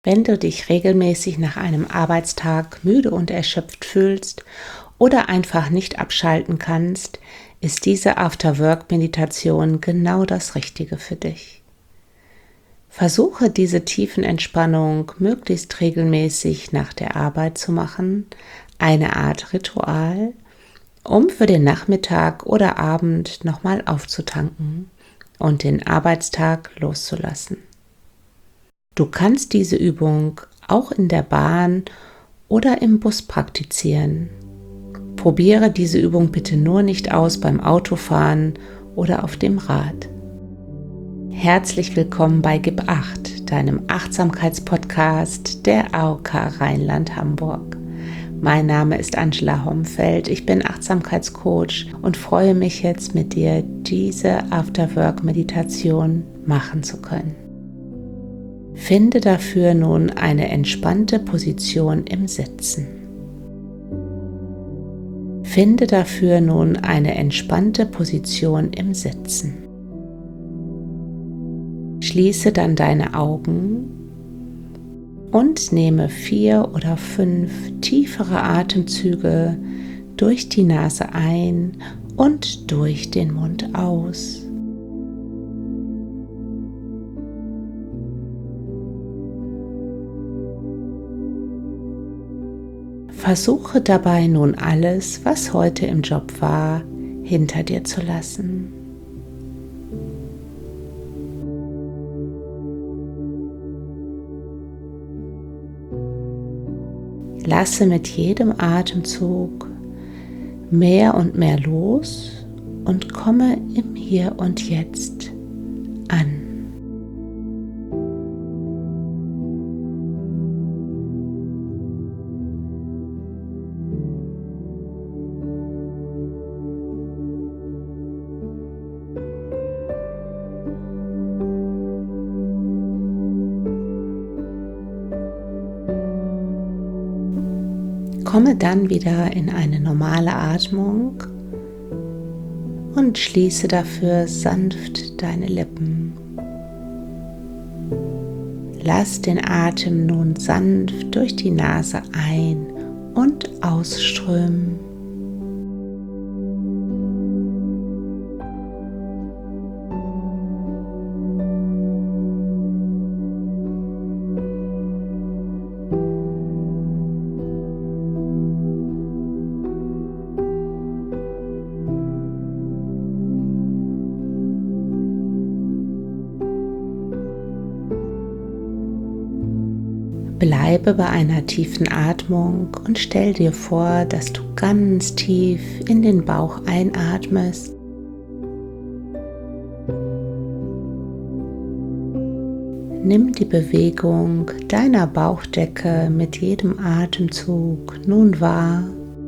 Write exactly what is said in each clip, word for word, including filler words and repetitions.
Wenn du dich regelmäßig nach einem Arbeitstag müde und erschöpft fühlst oder einfach nicht abschalten kannst, ist diese After-Work-Meditation genau das Richtige für dich. Versuche diese Tiefenentspannung möglichst regelmäßig nach der Arbeit zu machen, eine Art Ritual, um für den Nachmittag oder Abend nochmal aufzutanken und den Arbeitstag loszulassen. Du kannst diese Übung auch in der Bahn oder im Bus praktizieren. Probiere diese Übung bitte nur nicht aus beim Autofahren oder auf dem Rad. Herzlich willkommen bei Gib Acht, deinem Achtsamkeitspodcast der A O K Rheinland-Hamburg. Mein Name ist Angela Homfeld, ich bin Achtsamkeitscoach und freue mich jetzt mit dir, diese After-Work-Meditation machen zu können. Finde dafür nun eine entspannte Position im Sitzen. Finde dafür nun eine entspannte Position im Sitzen. Schließe dann deine Augen und nehme vier oder fünf tiefere Atemzüge durch die Nase ein und durch den Mund aus. Versuche dabei nun alles, was heute im Job war, hinter dir zu lassen. Lasse mit jedem Atemzug mehr und mehr los und komme im Hier und Jetzt an. Komme dann wieder in eine normale Atmung und schließe dafür sanft deine Lippen. Lass den Atem nun sanft durch die Nase ein- und ausströmen. Bleibe bei einer tiefen Atmung und stell dir vor, dass du ganz tief in den Bauch einatmest. Nimm die Bewegung deiner Bauchdecke mit jedem Atemzug nun wahr.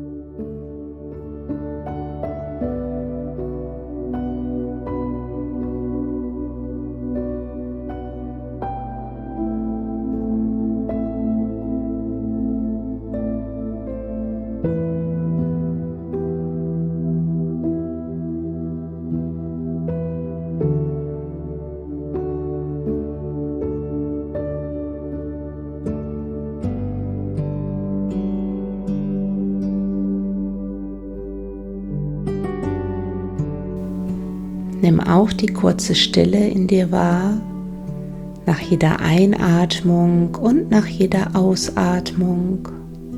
Nimm auch die kurze Stille in dir wahr, nach jeder Einatmung und nach jeder Ausatmung.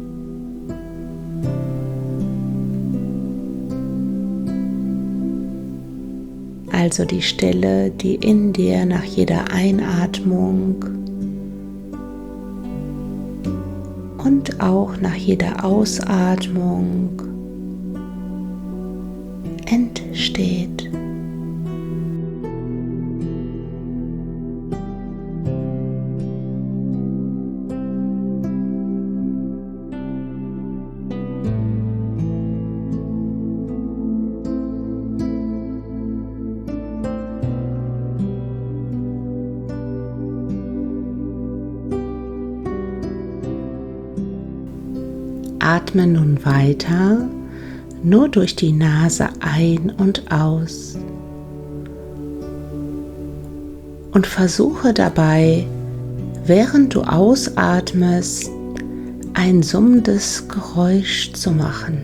Also die Stille, die in dir nach jeder Einatmung und auch nach jeder Ausatmung entsteht. Atme nun weiter, nur durch die Nase ein und aus. Und versuche dabei, während du ausatmest, ein summendes Geräusch zu machen,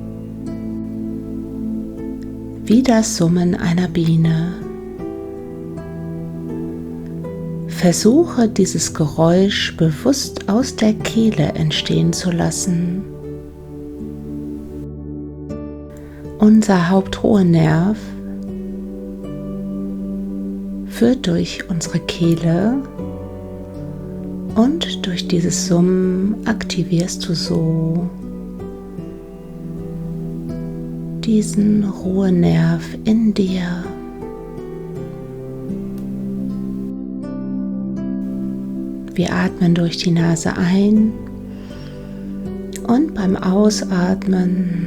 wie das Summen einer Biene. Versuche dieses Geräusch bewusst aus der Kehle entstehen zu lassen. Unser Hauptruhenerv führt durch unsere Kehle und durch dieses Summen aktivierst du so diesen Ruhenerv in dir. Wir atmen durch die Nase ein und beim Ausatmen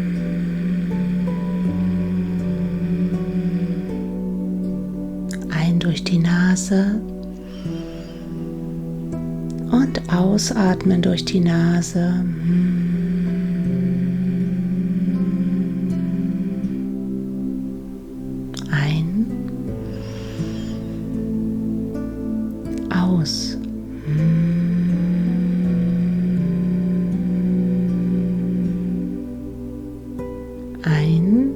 ein durch die Nase und ausatmen durch die Nase. Ein, aus. Ein,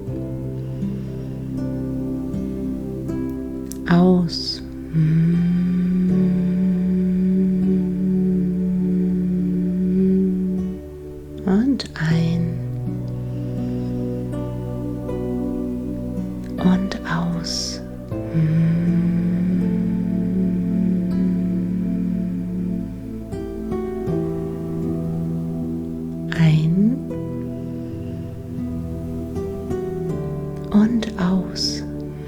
aus. Und ein und aus. Ein und aus.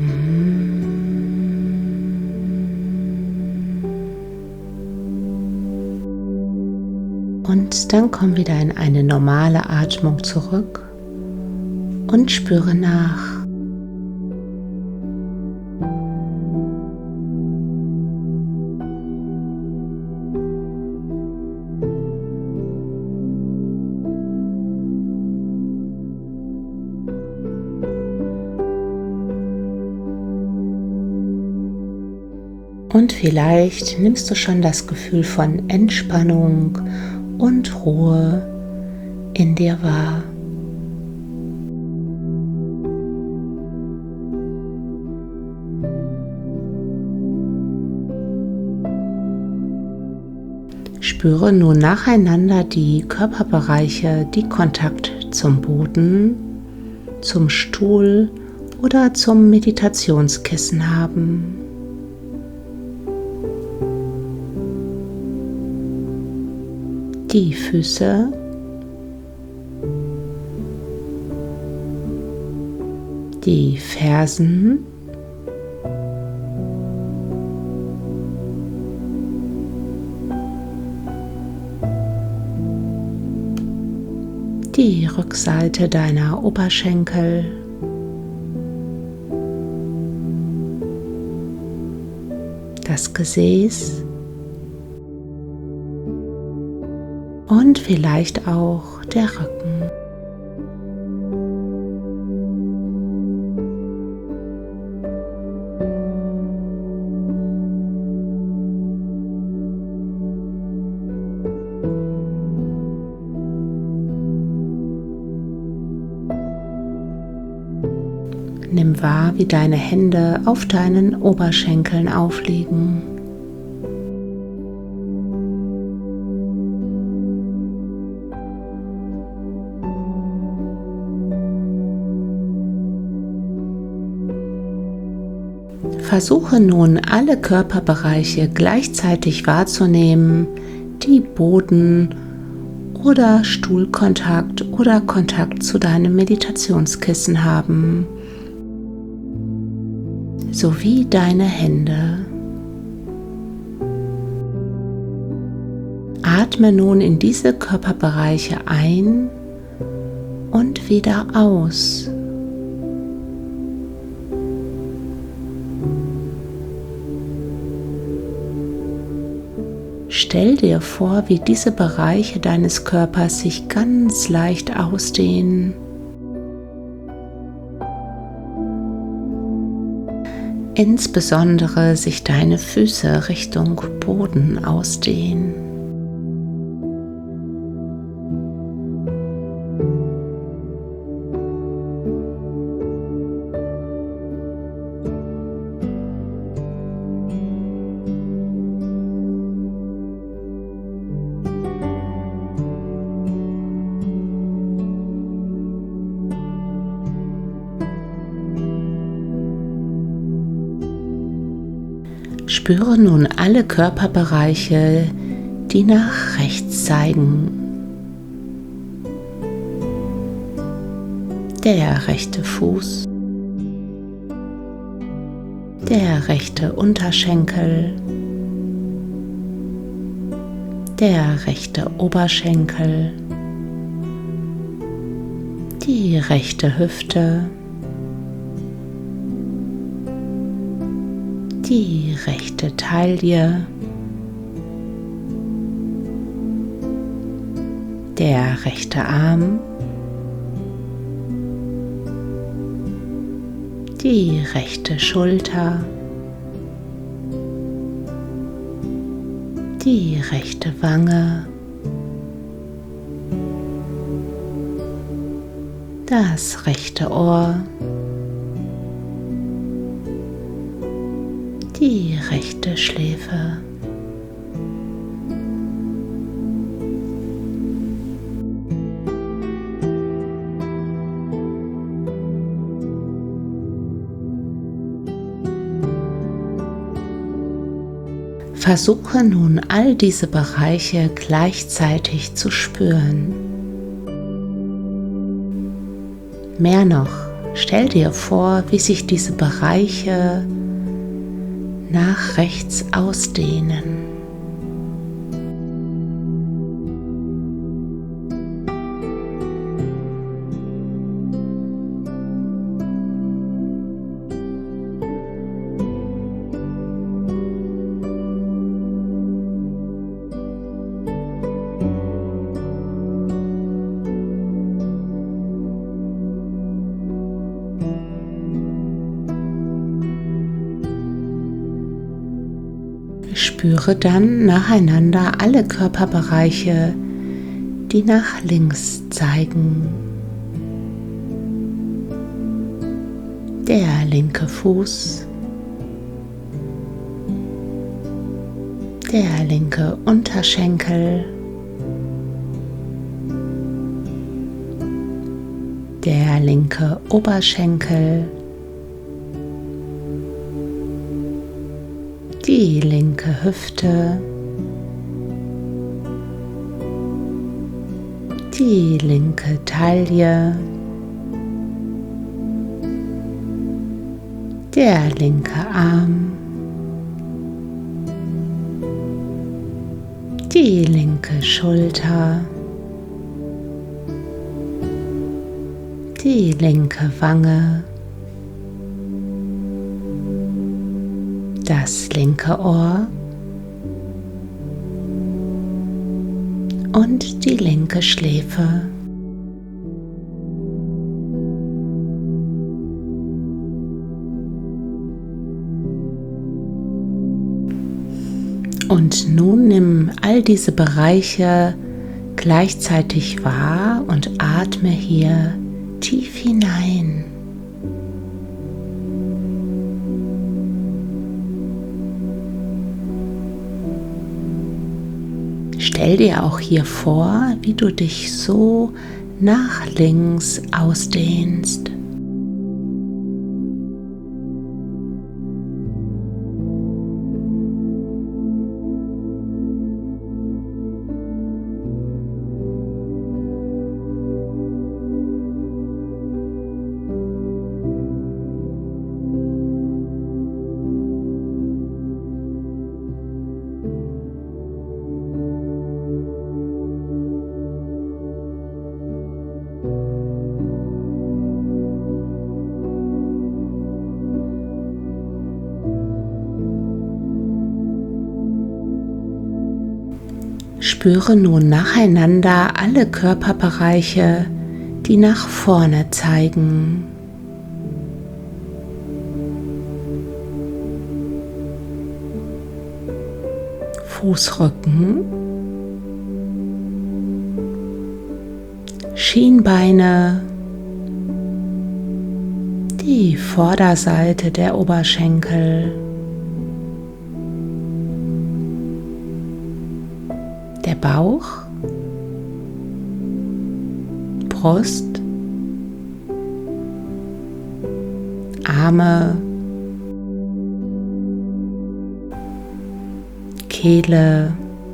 Und dann komm wieder in eine normale Atmung zurück und spüre nach. Und vielleicht nimmst du schon das Gefühl von Entspannung und Ruhe in dir wahr. Spüre nun nacheinander die Körperbereiche, die Kontakt zum Boden, zum Stuhl oder zum Meditationskissen haben. Die Füße, die Fersen, die Rückseite deiner Oberschenkel, das Gesäß und vielleicht auch der Rücken. Nimm wahr, wie deine Hände auf deinen Oberschenkeln aufliegen. Versuche nun, alle Körperbereiche gleichzeitig wahrzunehmen, die Boden- oder Stuhlkontakt oder Kontakt zu deinem Meditationskissen haben, sowie deine Hände. Atme nun in diese Körperbereiche ein und wieder aus. Stell dir vor, wie diese Bereiche deines Körpers sich ganz leicht ausdehnen. insbesondere sich deine Füße Richtung Boden ausdehnen. Spüre nun alle Körperbereiche, die nach rechts zeigen. Der rechte Fuß, der rechte Unterschenkel, der rechte Oberschenkel, die rechte Hüfte, die rechte Taille, der rechte Arm, die rechte Schulter, die rechte Wange, das rechte Ohr, die rechte Schläfe. Versuche nun all diese Bereiche gleichzeitig zu spüren. Mehr noch, stell dir vor, wie sich diese Bereiche nach rechts ausdehnen. Spüre dann nacheinander alle Körperbereiche, die nach links zeigen. Der linke Fuß, der linke Unterschenkel, der linke Oberschenkel, die linke Hüfte, die linke Taille, der linke Arm, die linke Schulter, die linke Wange, das linke Ohr und die linke Schläfe. Und nun nimm all diese Bereiche gleichzeitig wahr und atme hier tief hinein. Stell dir auch hier vor, wie du dich so nach links ausdehnst. Spüre nun nacheinander alle Körperbereiche, die nach vorne zeigen. Fußrücken, Schienbeine, die Vorderseite der Oberschenkel, der Bauch, Brust, Arme, Kehle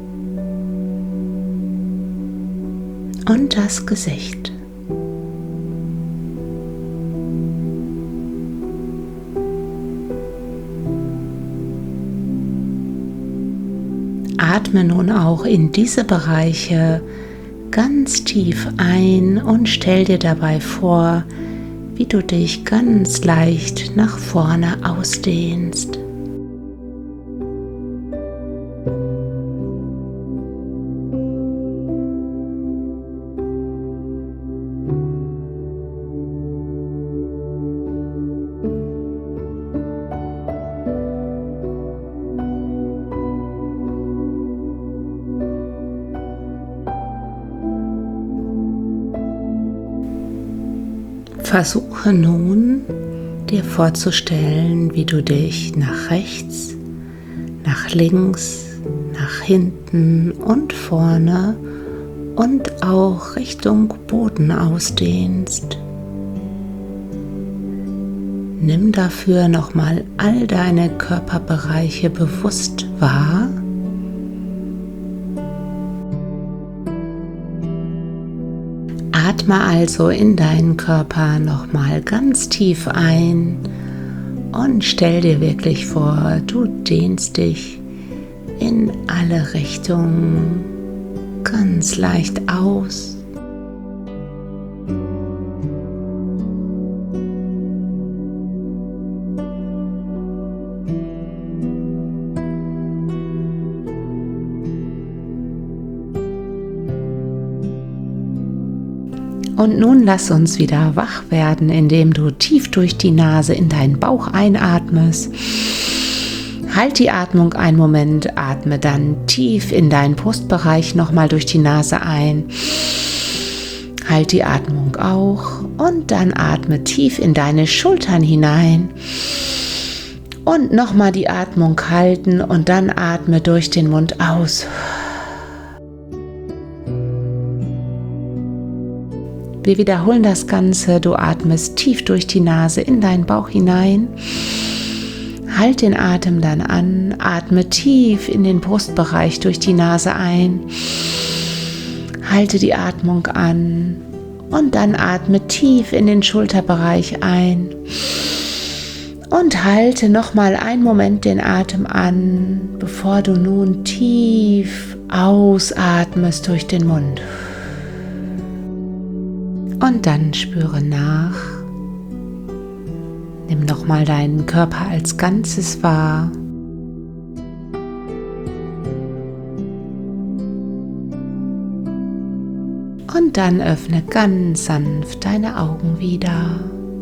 und das Gesicht. Atme nun auch in diese Bereiche ganz tief ein und stell dir dabei vor, wie du dich ganz leicht nach vorne ausdehnst. Versuche nun, dir vorzustellen, wie du dich nach rechts, nach links, nach hinten und vorne und auch Richtung Boden ausdehnst. Nimm dafür nochmal all deine Körperbereiche bewusst wahr. Atme also in deinen Körper nochmal ganz tief ein und stell dir wirklich vor, du dehnst dich in alle Richtungen ganz leicht aus. Und nun lass uns wieder wach werden, indem du tief durch die Nase in deinen Bauch einatmest. Halt die Atmung einen Moment, atme dann tief in deinen Brustbereich nochmal durch die Nase ein. Halt die Atmung auch und dann atme tief in deine Schultern hinein. Und nochmal die Atmung halten und dann atme durch den Mund aus. Wir wiederholen das Ganze. Du atmest tief durch die Nase in deinen Bauch hinein. Halt den Atem dann an. Atme tief in den Brustbereich durch die Nase ein. Halte die Atmung an. Und dann atme tief in den Schulterbereich ein. Und halte nochmal einen Moment den Atem an, bevor du nun tief ausatmest durch den Mund. Und dann spüre nach. Nimm nochmal deinen Körper als Ganzes wahr. Und dann öffne ganz sanft deine Augen wieder.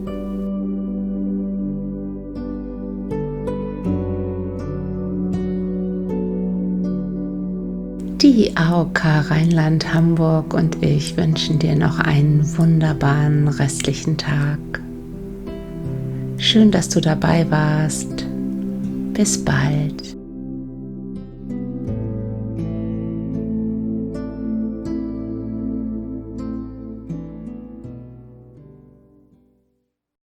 Die A O K Rheinland-Hamburg und ich wünschen dir noch einen wunderbaren restlichen Tag. Schön, dass du dabei warst. Bis bald.